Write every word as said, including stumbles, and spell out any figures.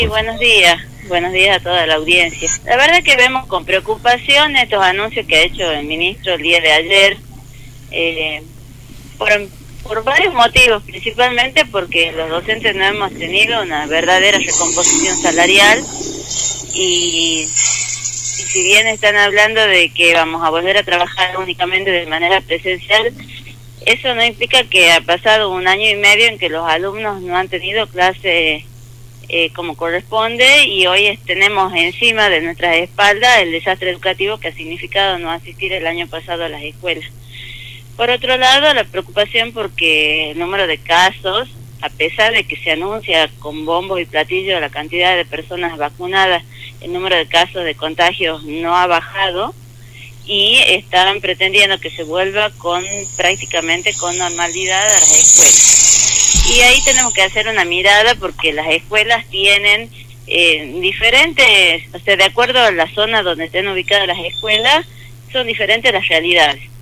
Sí, buenos días, buenos días a toda la audiencia. La verdad que vemos con preocupación estos anuncios que ha hecho el ministro el día de ayer, eh, por, por varios motivos, principalmente porque los docentes no hemos tenido una verdadera recomposición salarial y, y si bien están hablando de que vamos a volver a trabajar únicamente de manera presencial, eso no implica que ha pasado un año y medio en que los alumnos no han tenido clase Eh, como corresponde, y hoy es, tenemos encima de nuestras espaldas el desastre educativo que ha significado no asistir el año pasado a las escuelas. Por otro lado, la preocupación porque el número de casos, a pesar de que se anuncia con bombos y platillos la cantidad de personas vacunadas, el número de casos de contagios no ha bajado y están pretendiendo que se vuelva con prácticamente con normalidad a las escuelas. Y ahí tenemos que hacer una mirada porque las escuelas tienen eh, diferentes, o sea, de acuerdo a la zona donde estén ubicadas las escuelas, son diferentes las realidades.